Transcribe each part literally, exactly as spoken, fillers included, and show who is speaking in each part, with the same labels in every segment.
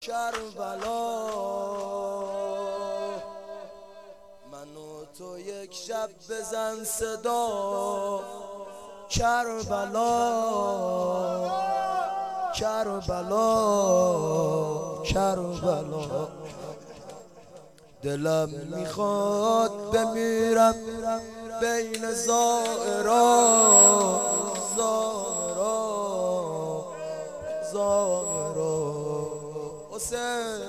Speaker 1: کربلا من و تو یک شب بزن صدا کربلا کربلا کربلا دلم میخواد بمیرم بین زائرا زائرا زائرا حسین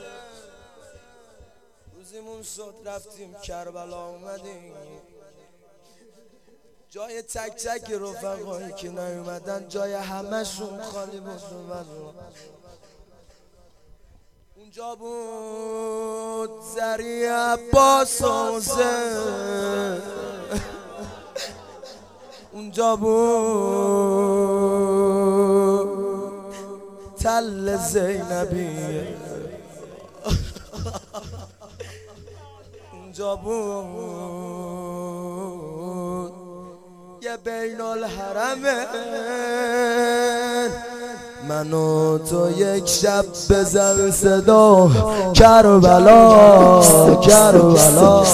Speaker 1: روزیمون شد رفتیم کربلا اومدیم جای تک تک رفقایی که نیومدن جای همشون خالی بود. اونجا بود زری عباس و حسین، اونجا بود تل زینبی، اونجا بود یه بین الحرمین من و تو یک شب بزن صدا کربلا کربلا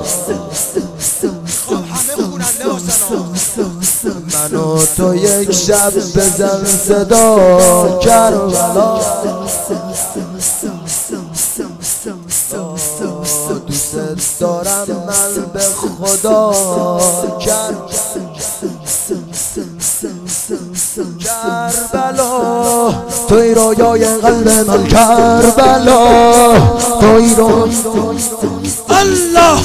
Speaker 1: من و تو یک شب بزن صدا کربلا دوست دارم من به خدا کربلا توی رویای قلب من کربلا توی رو الله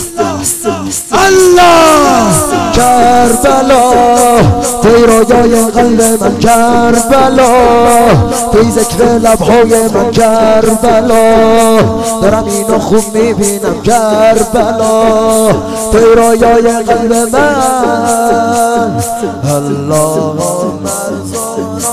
Speaker 1: الله کربلا توی رویای قلب من کربلا توی ذکر لبهای من کربلا دارم اینو خوب میبینم کربلا توی رویای قلب من اللهم ارزقنا